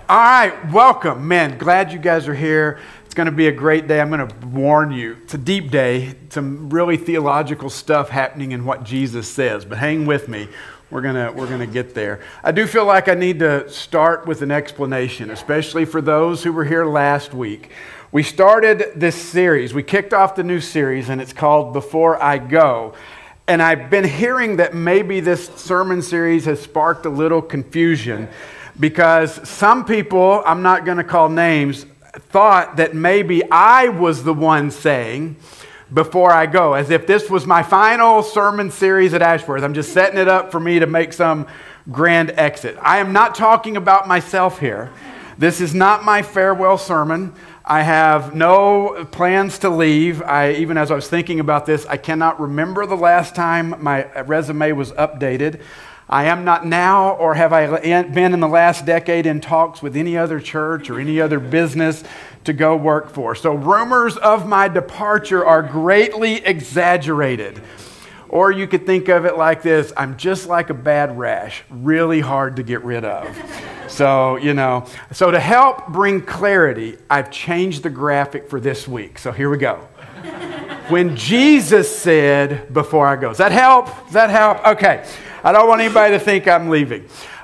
All right, welcome. Man, glad you guys are here. It's going to be a great day. I'm going to warn you. It's a deep day. Some really theological stuff happening in what Jesus says, but hang with me. We're gonna get there. I do feel like I need to start with an explanation, especially for those who were here last week. We started this series. We kicked off the new series, and it's called Before I Go. And I've been hearing that maybe this sermon series has sparked a little confusion because some people, I'm not going to call names, thought that maybe I was the one saying, before I go, as if this was my final sermon series at Ashworth. I'm just setting it up for me to make some grand exit. I am not talking about myself here. This is not my farewell sermon. I have no plans to leave. Even as I was thinking about this, I cannot remember the last time my resume was updated. I am not now, or have I been in the last decade in talks with any other church or any other business to go work for. So rumors of my departure are greatly exaggerated. Or you could think of it like this: I'm just like a bad rash, really hard to get rid of. So to help bring clarity, I've changed the graphic for this week. So here we go. When Jesus said, before I go. Does that help? Does that help? Okay. I don't want anybody to think I'm leaving.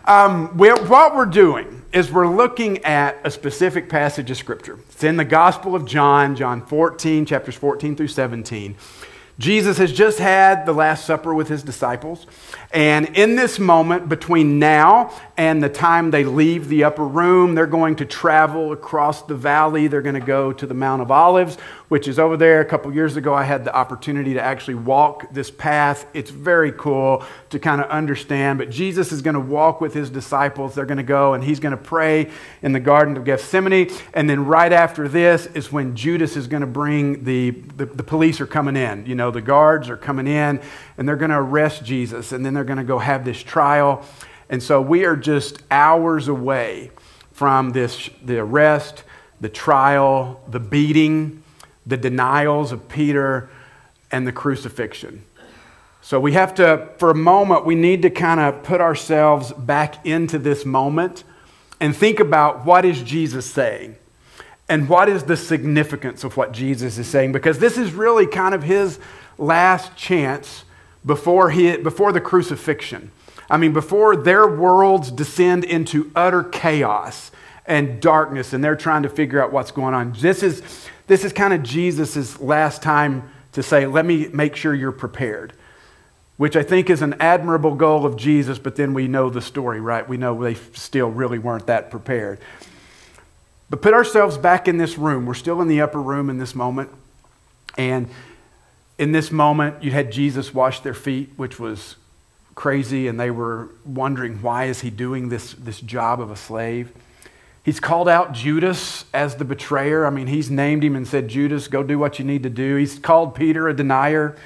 What we're doing is we're looking at a specific passage of Scripture. It's in the Gospel of John, John 14, chapters 14 through 17. Jesus has just had the Last Supper with his disciples. And in this moment between now and the time they leave the upper room, they're going to travel across the valley. They're going to go to the Mount of Olives, which is over there. A couple years ago, I had the opportunity to actually walk this path. It's very cool to kind of understand. But Jesus is going to walk with his disciples. They're going to go and he's going to pray in the Garden of Gethsemane. And then right after this is when Judas is going to bring the police are coming in. You know, the guards are coming in and they're going to arrest Jesus. And then they're going to go have this trial. And so we are just hours away from the arrest, the trial, the beating, the denials of Peter, and the crucifixion. So we have to, for a moment, we need to kind of put ourselves back into this moment and think about what is Jesus saying and what is the significance of what Jesus is saying, because this is really kind of his last chance before the crucifixion. I mean, before their worlds descend into utter chaos and darkness and they're trying to figure out what's going on. This is kind of Jesus' last time to say, let me make sure you're prepared, which I think is an admirable goal of Jesus, but then we know the story, right? We know they still really weren't that prepared. But put ourselves back in this room. We're still in the upper room in this moment. And in this moment, you had Jesus wash their feet, which was crazy, and they were wondering, why is he doing this job of a slave? He's called out Judas as the betrayer. I mean, he's named him and said, Judas, go do what you need to do. He's called Peter a denier,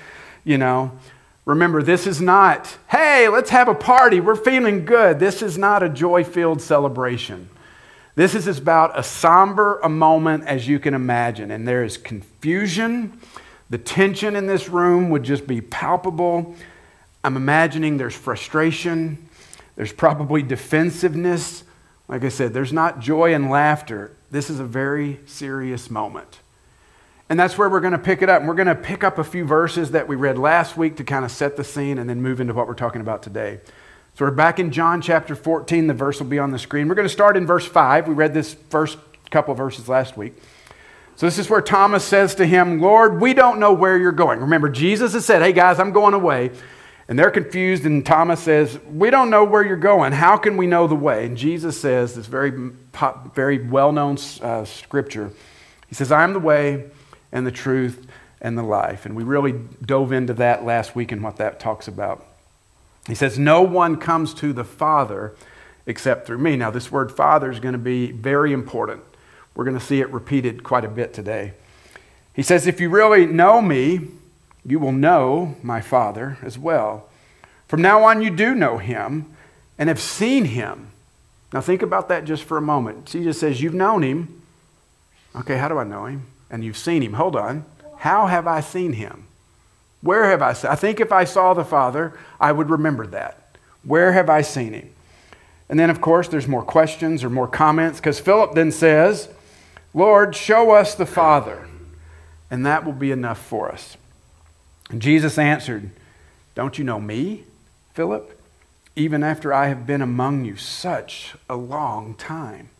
Remember, this is not, hey, let's have a party. We're feeling good. This is not a joy-filled celebration. This is about as somber a moment as you can imagine. And there is confusion. The tension in this room would just be palpable. I'm imagining there's frustration. There's probably defensiveness. Like I said, there's not joy and laughter. This is a very serious moment. And that's where we're going to pick it up. And we're going to pick up a few verses that we read last week to kind of set the scene and then move into what we're talking about today. So we're back in John chapter 14. The verse will be on the screen. We're going to start in verse 5. We read this first couple of verses last week. So this is where Thomas says to him, Lord, we don't know where you're going. Remember, Jesus has said, hey guys, I'm going away. And they're confused, and Thomas says, we don't know where you're going. How can we know the way? And Jesus says this very well-known scripture. He says, I am the way and the truth and the life. And we really dove into that last week and what that talks about. He says, no one comes to the Father except through me. Now, this word Father is going to be very important. We're going to see it repeated quite a bit today. He says, if you really know me, you will know my Father as well. From now on, you do know him and have seen him. Now think about that just for a moment. Jesus says, you've known him. Okay, how do I know him? And you've seen him. Hold on. How have I seen him? Where have I seen? I think if I saw the Father, I would remember that. Where have I seen him? And then, of course, there's more questions or more comments, because Philip then says, Lord, show us the Father, and that will be enough for us. And Jesus answered, don't you know me, Philip? Even after I have been among you such a long time.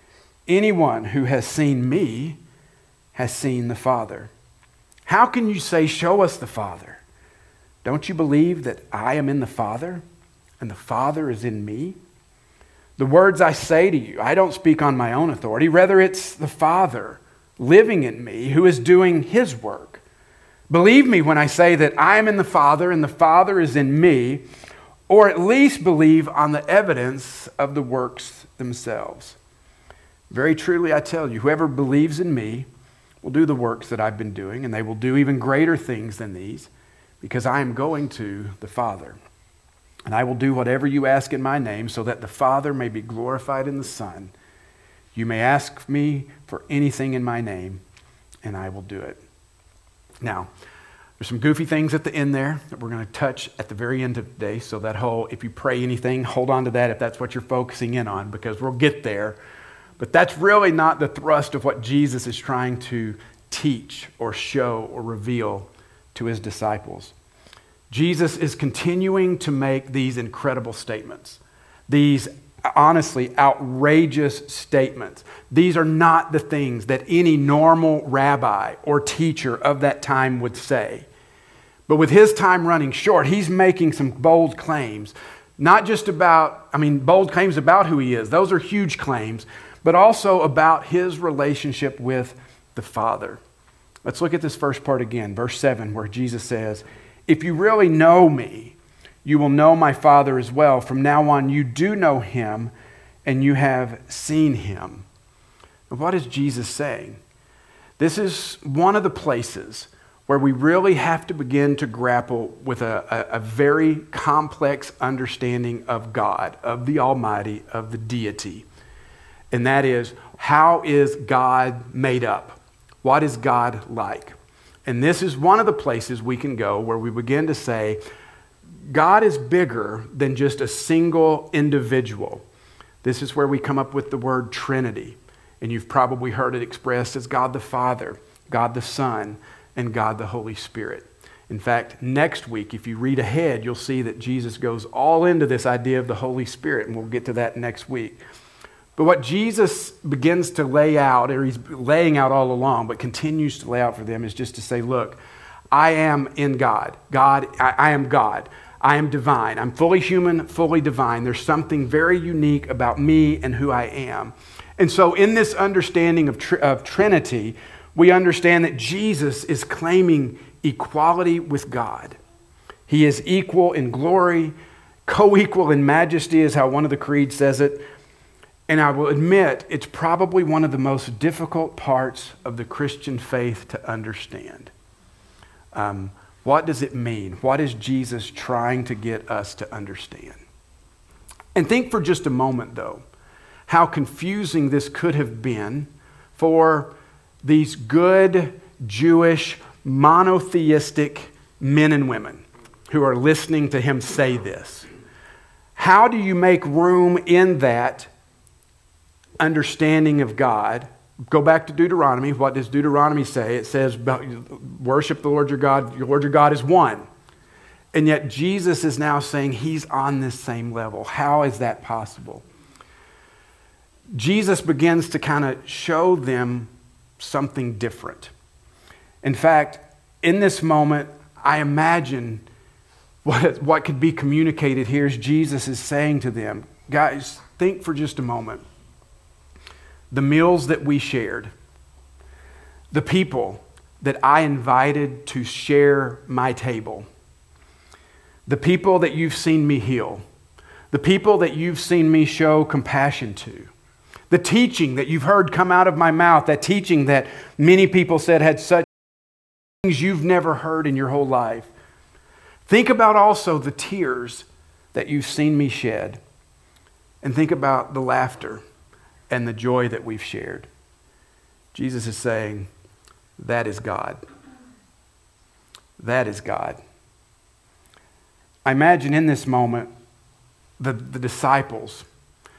Anyone who has seen me has seen the Father. How can you say, show us the Father? Don't you believe that I am in the Father, and the Father is in me? The words I say to you, I don't speak on my own authority. Rather, it's the Father living in me who is doing His work. Believe me when I say that I am in the Father and the Father is in me, or at least believe on the evidence of the works themselves. Very truly, I tell you, whoever believes in me will do the works that I've been doing, and they will do even greater things than these, because I am going to the Father. And I will do whatever you ask in my name, so that the Father may be glorified in the Son. You may ask me for anything in my name, and I will do it. Now, there's some goofy things at the end there that we're going to touch at the very end of today. So that whole, if you pray anything, hold on to that if that's what you're focusing in on, because we'll get there. But that's really not the thrust of what Jesus is trying to teach or show or reveal to His disciples. Jesus is continuing to make these incredible statements, these honestly outrageous statements. These are not the things that any normal rabbi or teacher of that time would say. But with his time running short, he's making some bold claims, not just about, bold claims about who He is. Those are huge claims, but also about His relationship with the Father. Let's look at this first part again, verse 7, where Jesus says, if you really know me, you will know my Father as well. From now on, you do know Him, and you have seen Him. And what is Jesus saying? This is one of the places where we really have to begin to grapple with a very complex understanding of God, of the Almighty, of the deity. And that is, how is God made up? What is God like? And this is one of the places we can go where we begin to say, God is bigger than just a single individual. This is where we come up with the word Trinity. And you've probably heard it expressed as God the Father, God the Son, and God the Holy Spirit. In fact, next week, if you read ahead, you'll see that Jesus goes all into this idea of the Holy Spirit, and we'll get to that next week. But what Jesus begins to lay out, or He's laying out all along, but continues to lay out for them, is just to say, look, I am in God. I am God. I am divine. I'm fully human, fully divine. There's something very unique about me and who I am. And so in this understanding of Trinity, we understand that Jesus is claiming equality with God. He is equal in glory, co-equal in majesty, is how one of the creeds says it. And I will admit, it's probably one of the most difficult parts of the Christian faith to understand. What does it mean? What is Jesus trying to get us to understand? And think for just a moment, though, how confusing this could have been for these good Jewish monotheistic men and women who are listening to Him say this. How do you make room in that understanding of God? Go back to Deuteronomy. What does Deuteronomy say? It says, worship the Lord your God. Your Lord your God is one. And yet Jesus is now saying He's on this same level. How is that possible? Jesus begins to kind of show them something different. In fact, in this moment, I imagine what could be communicated here is Jesus is saying to them, guys, think for just a moment. The meals that we shared, the people that I invited to share my table, the people that you've seen me heal, the people that you've seen me show compassion to, the teaching that you've heard come out of my mouth, that teaching that many people said had such things you've never heard in your whole life. Think about also the tears that you've seen me shed, and think about the laughter and the joy that we've shared. Jesus is saying, that is God. That is God. I imagine in this moment, the disciples,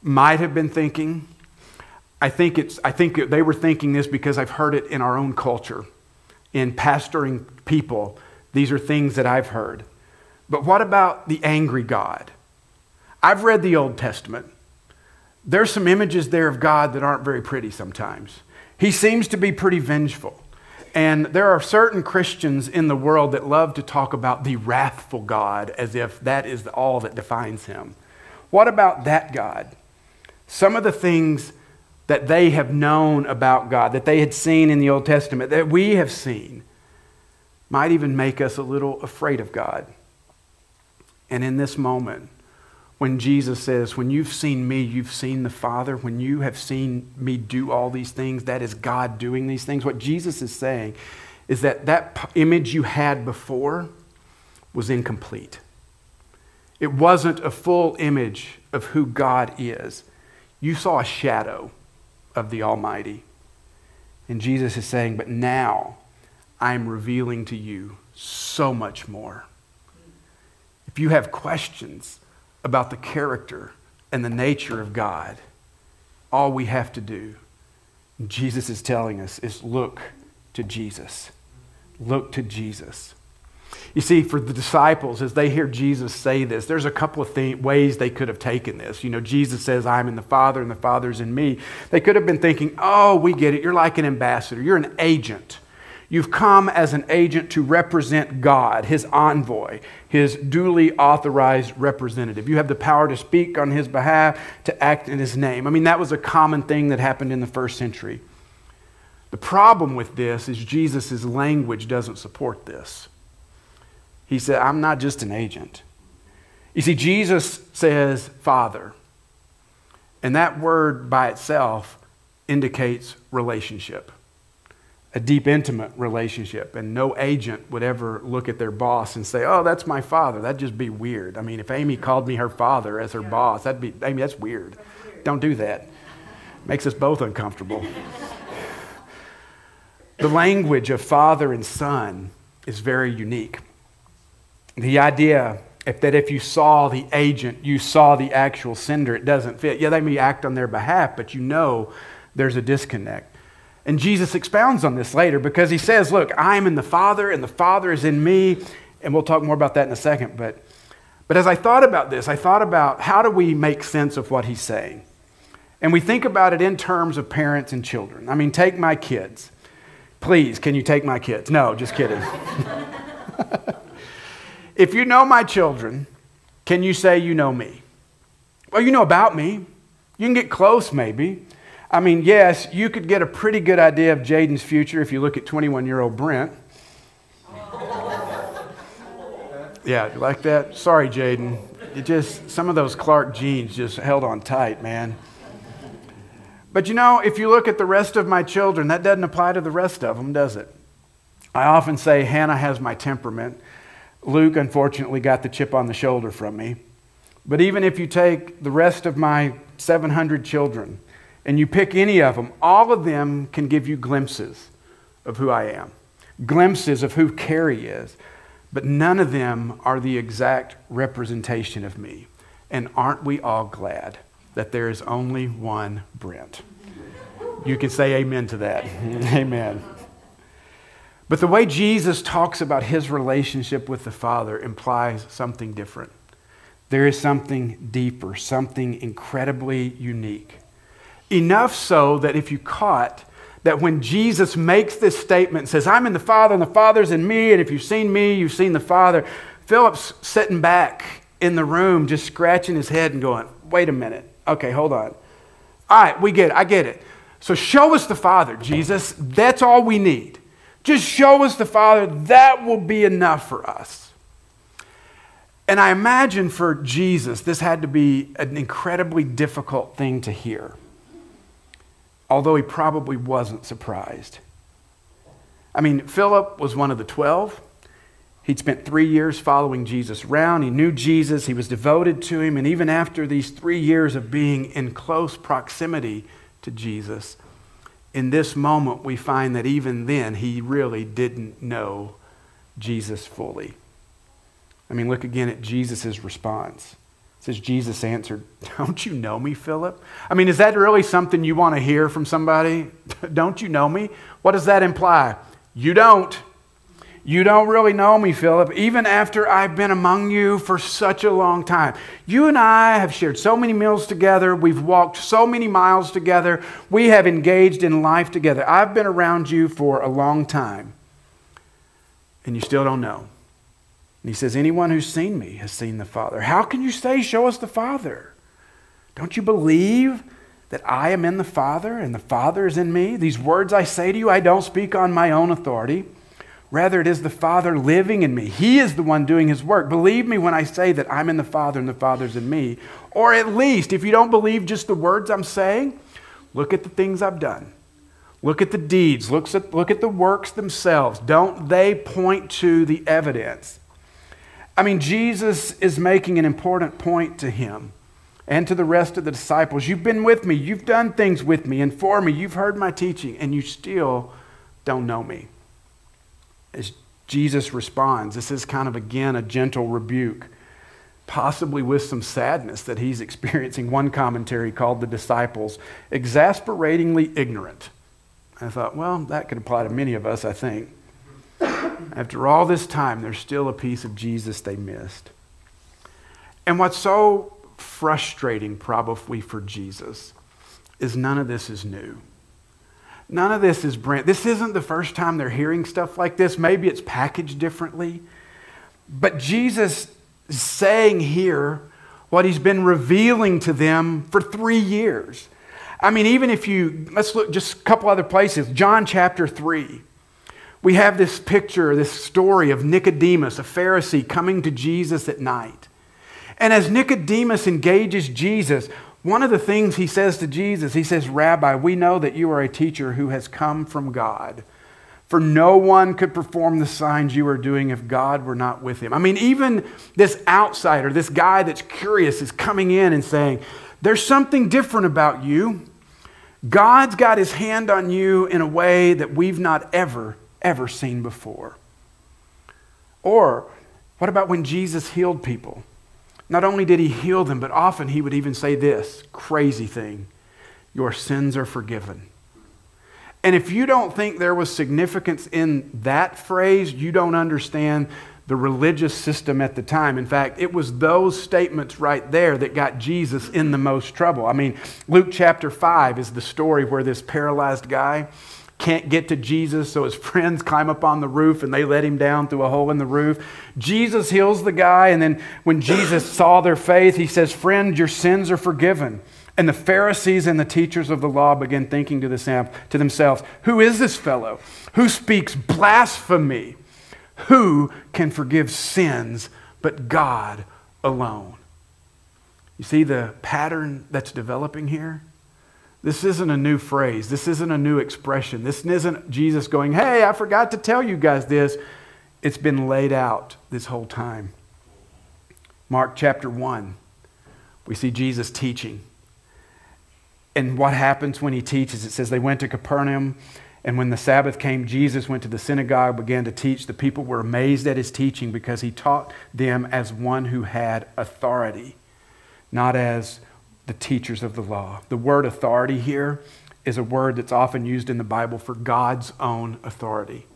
might have been thinking. I think they were thinking this because I've heard it in our own culture, in pastoring people. These are things that I've heard. But what about the angry God? I've read the Old Testament. There's some images there of God that aren't very pretty sometimes. He seems to be pretty vengeful. And there are certain Christians in the world that love to talk about the wrathful God as if that is all that defines him. What about that God? Some of the things that they have known about God, that they had seen in the Old Testament, that we have seen, might even make us a little afraid of God. And in this moment, when Jesus says, when you've seen me, you've seen the Father. When you have seen me do all these things, that is God doing these things. What Jesus is saying is that image you had before was incomplete. It wasn't a full image of who God is. You saw a shadow of the Almighty. And Jesus is saying, but now I'm revealing to you so much more. If you have questions about the character and the nature of God, all we have to do, Jesus is telling us, is look to Jesus. Look to Jesus. You see, for the disciples, as they hear Jesus say this, there's a couple of ways they could have taken this. You know, Jesus says, I'm in the Father and the Father's in me. They could have been thinking, oh, we get it. You're like an ambassador. You're an agent. You've come as an agent to represent God, his envoy, his duly authorized representative. You have the power to speak on his behalf, to act in his name. I mean, that was a common thing that happened in the first century. The problem with this is Jesus' language doesn't support this. He said, I'm not just an agent. You see, Jesus says Father. And that word by itself indicates relationship. A deep, intimate relationship. And no agent would ever look at their boss and say, oh, that's my father. That'd just be weird. I mean, if Amy called me her father as her boss, Amy, that's weird. Don't do that. Makes us both uncomfortable. The language of father and son is very unique. The idea that if you saw the agent, you saw the actual sender, it doesn't fit. Yeah, they may act on their behalf, but you know there's a disconnect. And Jesus expounds on this later because he says, look, I'm in the Father and the Father is in me. And we'll talk more about that in a second. But as I thought about this, I thought about how do we make sense of what he's saying? And we think about it in terms of parents and children. I mean, take my kids. Please, can you take my kids? No, just kidding. If you know my children, can you say you know me? Well, you know about me. You can get close maybe. I mean, yes, you could get a pretty good idea of Jaden's future if you look at 21-year-old Brent. Yeah, you like that? Sorry, Jaden. Some of those Clark jeans just held on tight, man. But you know, if you look at the rest of my children, that doesn't apply to the rest of them, does it? I often say Hannah has my temperament. Luke, unfortunately, got the chip on the shoulder from me. But even if you take the rest of my 700 children, and you pick any of them, all of them can give you glimpses of who I am, glimpses of who Carrie is, but none of them are the exact representation of me. And aren't we all glad that there is only one Brent? You can say amen to that. Amen. But the way Jesus talks about his relationship with the Father implies something different. There is something deeper, something incredibly unique. Enough so that if you caught that when Jesus makes this statement and says, I'm in the Father and the Father's in me, and if you've seen me, you've seen the Father, Philip's sitting back in the room just scratching his head and going, wait a minute. Okay, hold on. All right, we get it. I get it. So show us the Father, Jesus. That's all we need. Just show us the Father. That will be enough for us. And I imagine for Jesus, this had to be an incredibly difficult thing to hear. Although he probably wasn't surprised. I mean, Philip was one of the 12. He'd spent 3 years following Jesus around. He knew Jesus. He was devoted to him. And even after these 3 years of being in close proximity to Jesus, in this moment we find that even then he really didn't know Jesus fully. I mean, look again at Jesus' response. says, Jesus answered, don't you know me, Philip? I mean, is that really something you want to hear from somebody? Don't you know me? What does that imply? You don't. You don't really know me, Philip, even after I've been among you for such a long time. You and I have shared so many meals together. We've walked so many miles together. We have engaged in life together. I've been around you for a long time, and you still don't know. And he says, anyone who's seen me has seen the Father. How can you say, show us the Father? Don't you believe that I am in the Father and the Father is in me? These words I say to you, I don't speak on my own authority. Rather, it is the Father living in me. He is the one doing his work. Believe me when I say that I'm in the Father and the Father's in me. Or at least, if you don't believe just the words I'm saying, look at the things I've done. Look at the deeds. Look at the works themselves. Don't they point to the evidence? I mean, Jesus is making an important point to him and to the rest of the disciples. You've been with me. You've done things with me and for me. You've heard my teaching, and you still don't know me. As Jesus responds, this is kind of, again, a gentle rebuke, possibly with some sadness that he's experiencing. One commentary called the disciples exasperatingly ignorant. I thought, well, that could apply to many of us, I think. After all this time, there's still a piece of Jesus they missed. And what's so frustrating, probably for Jesus, is none of this is new. None of this is brand. This isn't the first time they're hearing stuff like this. Maybe it's packaged differently. But Jesus is saying here what he's been revealing to them for 3 years. I mean, even if let's look just a couple other places. John chapter 3. We have this picture, this story of Nicodemus, a Pharisee, coming to Jesus at night. And as Nicodemus engages Jesus, one of the things he says to Jesus, he says, Rabbi, we know that you are a teacher who has come from God. For no one could perform the signs you are doing if God were not with him. I mean, even this outsider, this guy that's curious, is coming in and saying, there's something different about you. God's got his hand on you in a way that we've not ever seen before. Or what about when Jesus healed people? Not only did he heal them, but often he would even say this crazy thing: your sins are forgiven. And if you don't think there was significance in that phrase, you don't understand the religious system at the time. In fact, it was those statements right there that got Jesus in the most trouble. I mean, Luke chapter 5 is the story where this paralyzed guy can't get to Jesus, so his friends climb up on the roof and they let him down through a hole in the roof. Jesus heals the guy, and then when Jesus saw their faith, he says, friend, your sins are forgiven. And the Pharisees and the teachers of the law began thinking to themselves, who is this fellow who speaks blasphemy? Who can forgive sins but God alone? You see the pattern that's developing here? This isn't a new phrase. This isn't a new expression. This isn't Jesus going, hey, I forgot to tell you guys this. It's been laid out this whole time. Mark chapter 1, we see Jesus teaching. And what happens when he teaches? It says they went to Capernaum, and when the Sabbath came, Jesus went to the synagogue, began to teach. The people were amazed at his teaching because he taught them as one who had authority, not as the teachers of the law. The word authority here is a word that's often used in the Bible for God's own authority.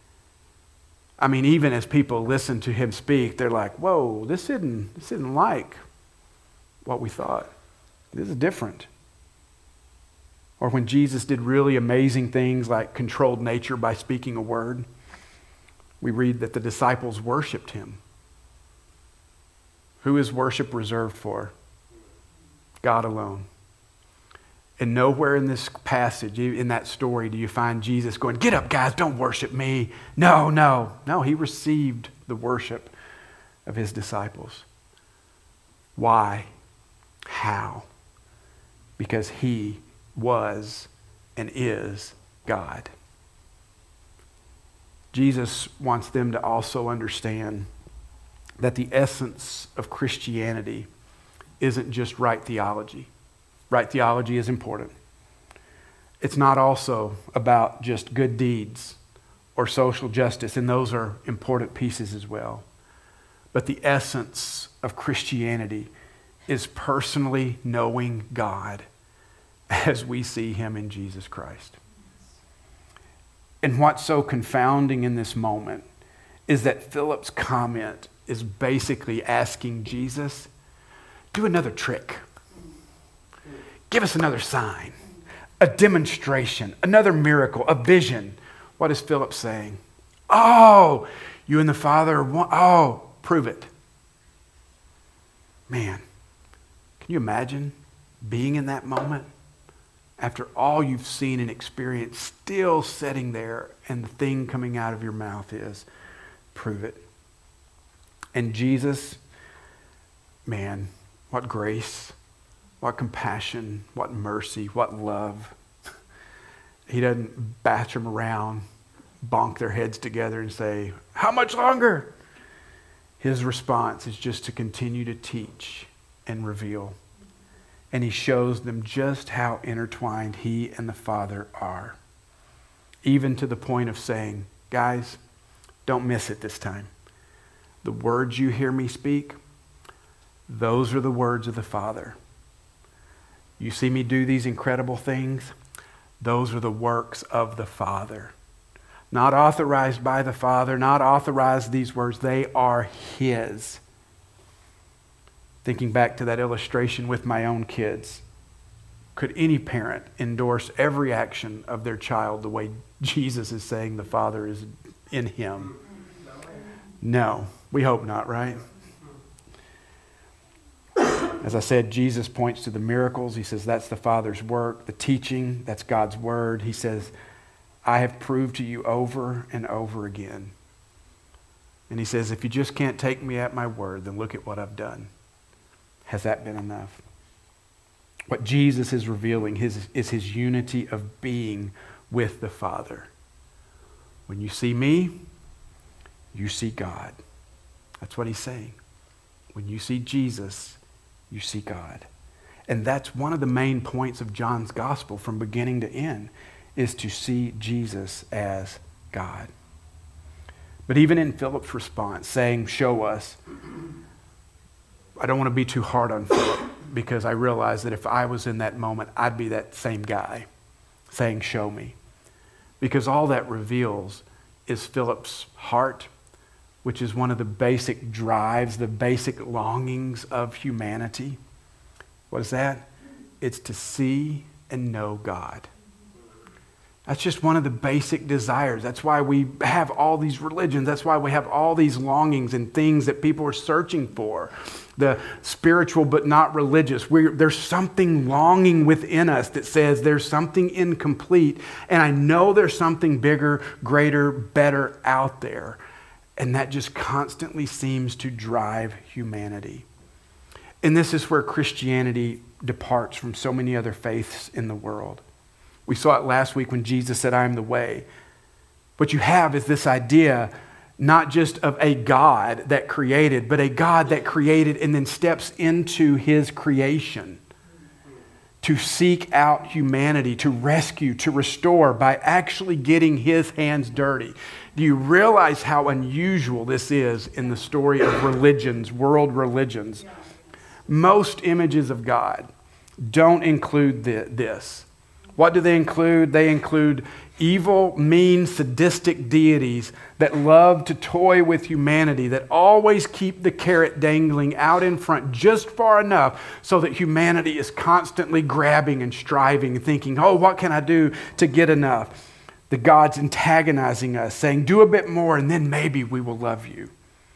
I mean, even as people listen to him speak, they're like, whoa, this isn't like what we thought. This is different. Or when Jesus did really amazing things like controlled nature by speaking a word, we read that the disciples worshiped him. Who is worship reserved for? God alone. And nowhere in this passage, in that story, do you find Jesus going, get up, guys, don't worship me. No. He received the worship of his disciples. Why? How? Because he was and is God. Jesus wants them to also understand that the essence of Christianity isn't just right theology. Right theology is important. It's not also about just good deeds or social justice, and those are important pieces as well. But the essence of Christianity is personally knowing God as we see him in Jesus Christ. And what's so confounding in this moment is that Philip's comment is basically asking Jesus, do another trick. Give us another sign, a demonstration, another miracle, a vision. What is Philip saying? Oh, you and the Father are one. Oh, prove it. Man, can you imagine being in that moment after all you've seen and experienced, still sitting there, and the thing coming out of your mouth is, prove it. And Jesus, man, what grace, what compassion, what mercy, what love. He doesn't bash them around, bonk their heads together and say, how much longer? His response is just to continue to teach and reveal. And he shows them just how intertwined he and the Father are. Even to the point of saying, guys, don't miss it this time. The words you hear me speak, those are the words of the Father. You see me do these incredible things, those are the works of the Father. Not authorized by the Father, not authorized these words, they are his. Thinking back to that illustration with my own kids, could any parent endorse every action of their child the way Jesus is saying the Father is in him? No, we hope not, right? As I said, Jesus points to the miracles. He says that's the Father's work. The teaching, that's God's word. He says, I have proved to you over and over again. And he says, if you just can't take me at my word, then look at what I've done. Has that been enough? What Jesus is revealing is his unity of being with the Father. When you see me, you see God. That's what he's saying. When you see Jesus, you see God. And that's one of the main points of John's gospel from beginning to end, is to see Jesus as God. But even in Philip's response, saying, show us, I don't want to be too hard on Philip, because I realize that if I was in that moment, I'd be that same guy saying, show me. Because all that reveals is Philip's heart, which is one of the basic drives, the basic longings of humanity. What is that? It's to see and know God. That's just one of the basic desires. That's why we have all these religions. That's why we have all these longings and things that people are searching for. The spiritual but not religious. There's something longing within us that says there's something incomplete, and I know there's something bigger, greater, better out there. And that just constantly seems to drive humanity. And this is where Christianity departs from so many other faiths in the world. We saw it last week when Jesus said, I am the way. What you have is this idea not just of a God that created, but a God that created and then steps into his creation to seek out humanity, to rescue, to restore by actually getting his hands dirty. Do you realize how unusual this is in the story of religions, world religions? Most images of God don't include this. What do they include? They include evil, mean, sadistic deities that love to toy with humanity, that always keep the carrot dangling out in front just far enough so that humanity is constantly grabbing and striving, thinking, oh, what can I do to get enough? The gods antagonizing us, saying, do a bit more and then maybe we will love you.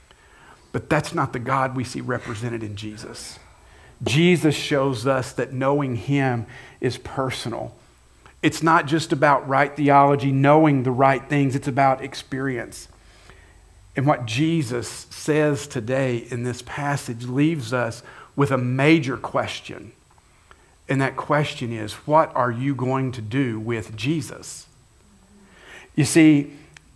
But that's not the God we see represented in Jesus. Jesus shows us that knowing him is personal. It's not just about right theology, knowing the right things. It's about experience. And what Jesus says today in this passage leaves us with a major question. And that question is, what are you going to do with Jesus? You see,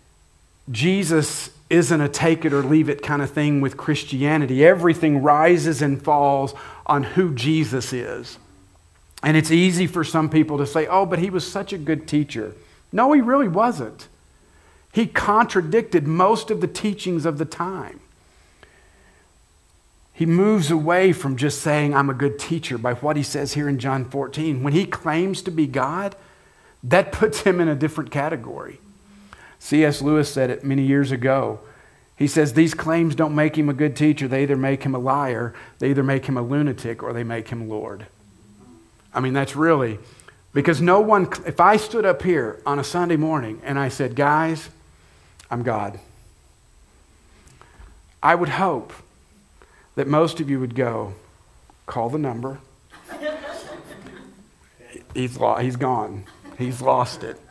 Jesus isn't a take it or leave it kind of thing with Christianity. Everything rises and falls on who Jesus is. And it's easy for some people to say, oh, but he was such a good teacher. No, he really wasn't. He contradicted most of the teachings of the time. He moves away from just saying, I'm a good teacher, by what he says here in John 14. When he claims to be God, that puts him in a different category. C.S. Lewis said it many years ago. He says these claims don't make him a good teacher. They either make him a liar, they either make him a lunatic, or they make him Lord. I mean, that's really, because no one, if I stood up here on a Sunday morning and I said, guys, I'm God, I would hope that most of you would go, call the number. He's gone. He's lost it.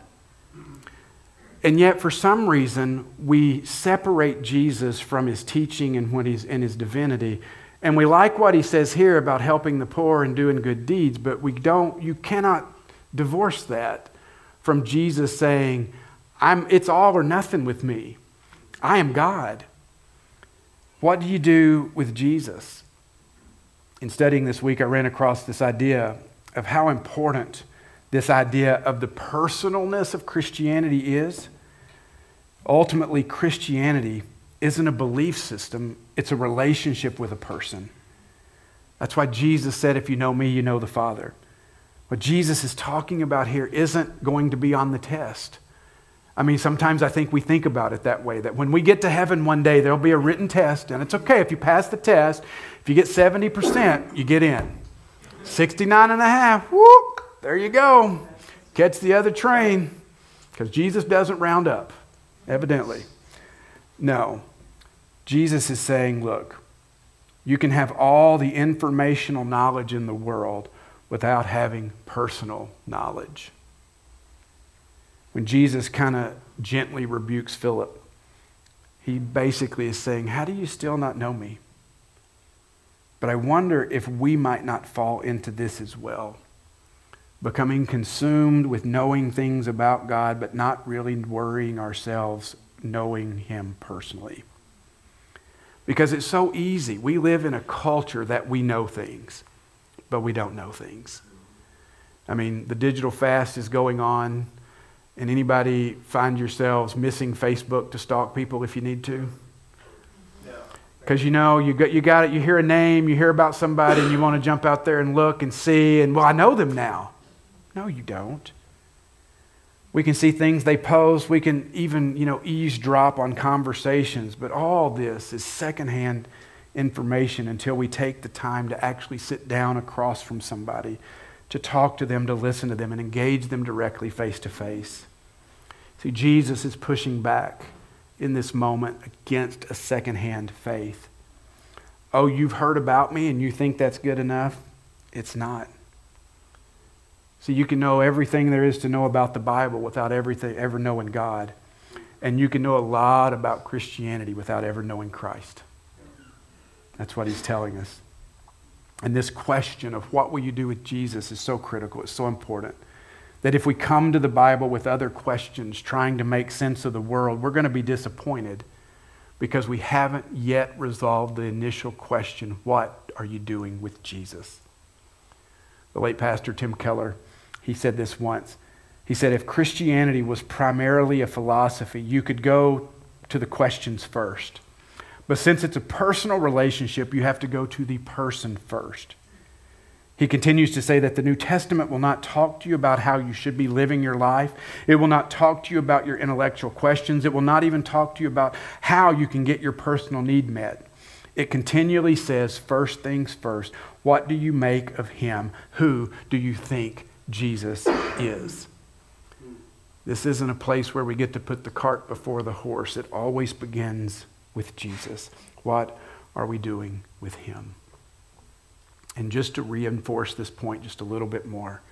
And yet, for some reason, we separate Jesus from his teaching and when he's in his divinity. And we like what he says here about helping the poor and doing good deeds, but you cannot divorce that from Jesus saying, it's all or nothing with me. I am God. What do you do with Jesus? In studying this week, I ran across this idea of how important this idea of the personalness of Christianity is. Ultimately, Christianity isn't a belief system, it's a relationship with a person. That's why Jesus said, if you know me, you know the Father. What Jesus is talking about here isn't going to be on the test. I mean, sometimes I think we think about it that way, that when we get to heaven one day, there'll be a written test, and it's okay if you pass the test. If you get 70%, you get in. 69.5, whoop, there you go. Catch the other train, because Jesus doesn't round up, evidently. No, Jesus is saying, look, you can have all the informational knowledge in the world without having personal knowledge. When Jesus kind of gently rebukes Philip, he basically is saying, how do you still not know me? But I wonder if we might not fall into this as well. Becoming consumed with knowing things about God, but not really worrying ourselves knowing him personally. Because it's so easy. We live in a culture that we know things, but we don't know things. I mean, the digital fast is going on. And anybody find yourselves missing Facebook to stalk people if you need to? Because you got it. You hear a name, you hear about somebody, and you want to jump out there and look and see. And well, I know them now. No, you don't. We can see things they post. We can even eavesdrop on conversations. But all this is secondhand information until we take the time to actually sit down across from somebody, to talk to them, to listen to them, and engage them directly face to face. See, Jesus is pushing back in this moment against a secondhand faith. Oh, you've heard about me and you think that's good enough? It's not. See, you can know everything there is to know about the Bible without ever knowing God. And you can know a lot about Christianity without ever knowing Christ. That's what he's telling us. And this question of what will you do with Jesus is so critical. It's so important. That if we come to the Bible with other questions, trying to make sense of the world, we're going to be disappointed because we haven't yet resolved the initial question, what are you doing with Jesus? The late pastor Tim Keller, he said this once. He said, if Christianity was primarily a philosophy, you could go to the questions first. But since it's a personal relationship, you have to go to the person first. He continues to say that the New Testament will not talk to you about how you should be living your life. It will not talk to you about your intellectual questions. It will not even talk to you about how you can get your personal need met. It continually says, first things first, what do you make of him? Who do you think Jesus is? This isn't a place where we get to put the cart before the horse. It always begins with Jesus. What are we doing with him? And just to reinforce this point just a little bit more,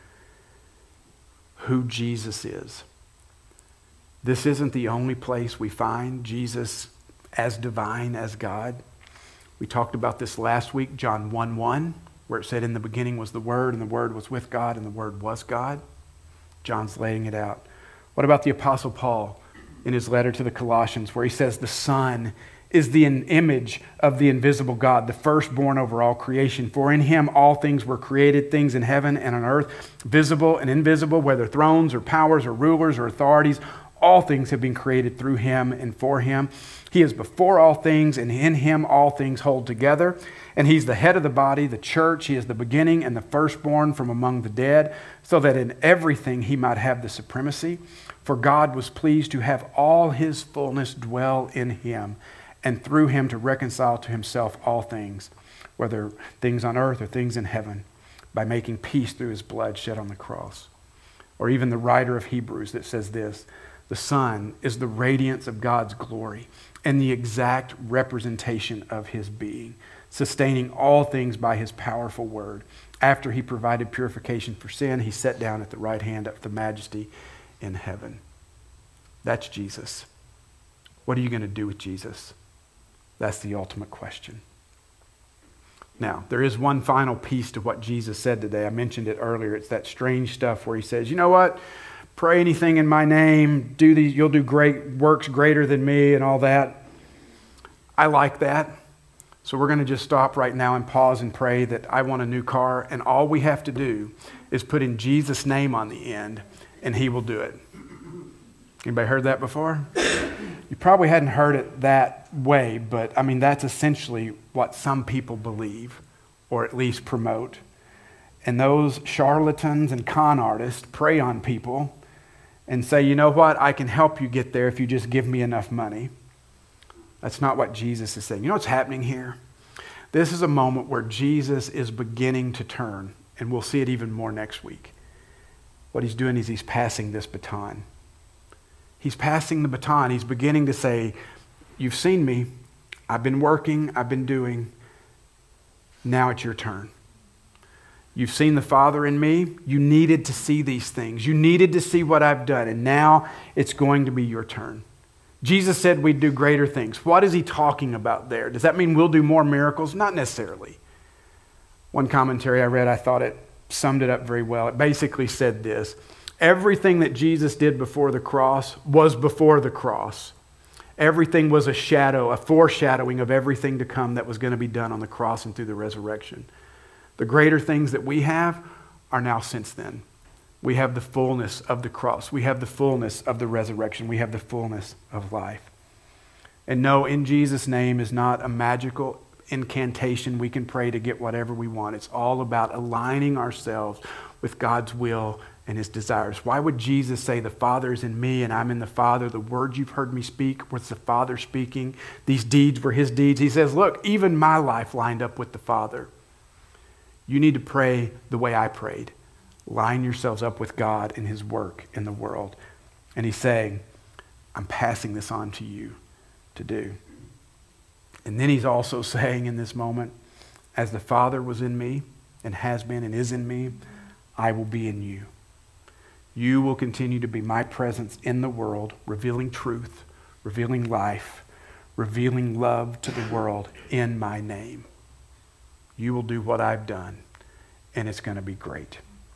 who Jesus is. This isn't the only place we find Jesus as divine as God. We talked about this last week, John 1:1, where it said, in the beginning was the Word, and the Word was with God, and the Word was God. John's laying it out. What about the Apostle Paul in his letter to the Colossians, where he says the Son is the image of the invisible God, the firstborn over all creation. For in him all things were created, things in heaven and on earth, visible and invisible, whether thrones or powers or rulers or authorities. All things have been created through him and for him. He is before all things, and in him all things hold together. And he's the head of the body, the church. He is the beginning and the firstborn from among the dead, so that in everything he might have the supremacy. For God was pleased to have all his fullness dwell in him, and through him to reconcile to himself all things, whether things on earth or things in heaven, by making peace through his blood shed on the cross. Or even the writer of Hebrews that says this, the Son is the radiance of God's glory and the exact representation of his being, sustaining all things by his powerful word. After he provided purification for sin, he sat down at the right hand of the majesty in heaven. That's Jesus. What are you going to do with Jesus? That's the ultimate question. Now, there is one final piece to what Jesus said today. I mentioned it earlier. It's that strange stuff where he says, you know what? Pray anything in my name. Do these. You'll do great works greater than me and all that. I like that. So we're going to just stop right now and pause and pray that I want a new car. And all we have to do is put in Jesus' name on the end, and he will do it. Anybody heard that before? You probably hadn't heard it that way, but I mean, that's essentially what some people believe, or at least promote. And those charlatans and con artists prey on people and say, you know what, I can help you get there if you just give me enough money. That's not what Jesus is saying. You know what's happening here? This is a moment where Jesus is beginning to turn, and we'll see it even more next week. What he's doing is he's passing this baton. He's passing the baton. He's beginning to say, you've seen me. I've been working. I've been doing. Now it's your turn. You've seen the Father in me. You needed to see these things. You needed to see what I've done. And now it's going to be your turn. Jesus said we'd do greater things. What is he talking about there? Does that mean we'll do more miracles? Not necessarily. One commentary I read, I thought it summed it up very well. It basically said this. Everything that Jesus did before the cross was before the cross. Everything was a shadow, a foreshadowing of everything to come that was going to be done on the cross and through the resurrection. The greater things that we have are now since then. We have the fullness of the cross. We have the fullness of the resurrection. We have the fullness of life. And no, in Jesus' name is not a magical incantation we can pray to get whatever we want. It's all about aligning ourselves with God's will and his desires. Why would Jesus say the Father is in me and I'm in the Father? The words you've heard me speak was the Father speaking. These deeds were his deeds. He says, look, even my life lined up with the Father. You need to pray the way I prayed. Line yourselves up with God and his work in the world. And he's saying, I'm passing this on to you to do. And then he's also saying in this moment, as the Father was in me and has been and is in me, I will be in you. You will continue to be my presence in the world, revealing truth, revealing life, revealing love to the world in my name. You will do what I've done, and it's going to be great.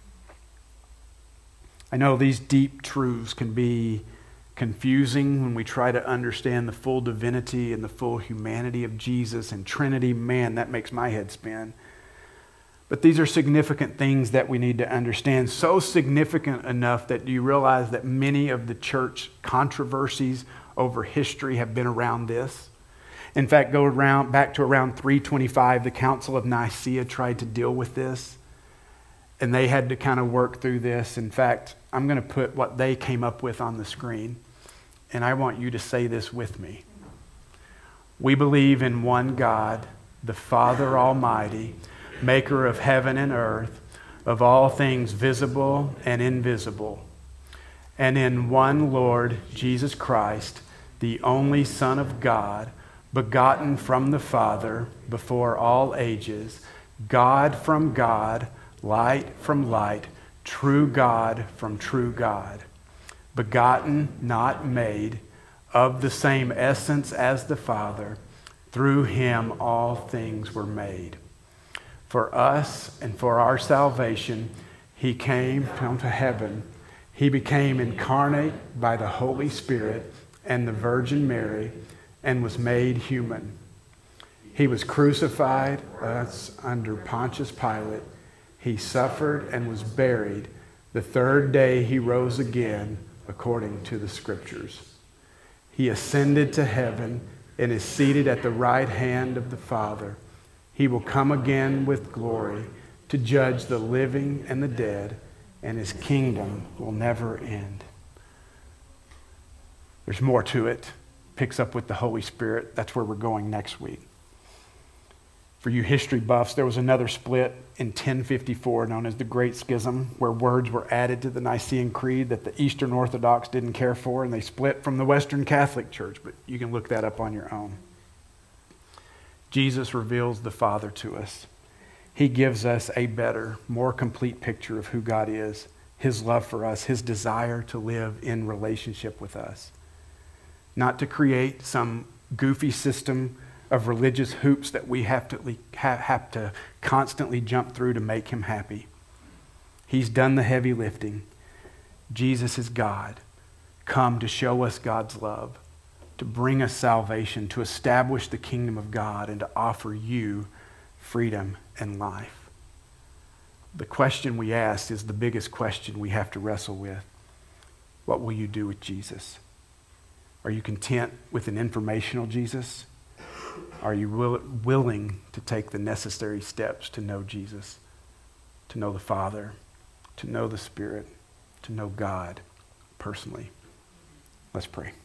I know these deep truths can be confusing when we try to understand the full divinity and the full humanity of Jesus and Trinity. Man, that makes my head spin. But these are significant things that we need to understand. So significant enough that you realize that many of the church controversies over history have been around this. In fact, back to around 325, the Council of Nicaea tried to deal with this. And they had to kind of work through this. In fact, I'm going to put what they came up with on the screen. And I want you to say this with me. We believe in one God, the Father Almighty, maker of heaven and earth, of all things visible and invisible, and in one Lord Jesus Christ, the only Son of God, begotten from the Father before all ages, God from God, light from light, true God from true God, begotten, not made, of the same essence as the Father. Through him all things were made. For us and for our salvation, he came from heaven. He became incarnate by the Holy Spirit and the Virgin Mary and was made human. He was crucified under Pontius Pilate. He suffered and was buried. The third day he rose again, according to the Scriptures. He ascended to heaven and is seated at the right hand of the Father. He will come again with glory to judge the living and the dead, and his kingdom will never end. There's more to it. Picks up with the Holy Spirit. That's where we're going next week. For you history buffs, there was another split in 1054 known as the Great Schism, where words were added to the Nicene Creed that the Eastern Orthodox didn't care for, and they split from the Western Catholic Church, but you can look that up on your own. Jesus reveals the Father to us. He gives us a better, more complete picture of who God is, his love for us, his desire to live in relationship with us. Not to create some goofy system of religious hoops that we have to constantly jump through to make him happy. He's done the heavy lifting. Jesus is God, come to show us God's love, to bring us salvation, to establish the kingdom of God, and to offer you freedom and life. The question we ask is the biggest question we have to wrestle with. What will you do with Jesus? Are you content with an informational Jesus? Are you willing to take the necessary steps to know Jesus, to know the Father, to know the Spirit, to know God personally? Let's pray.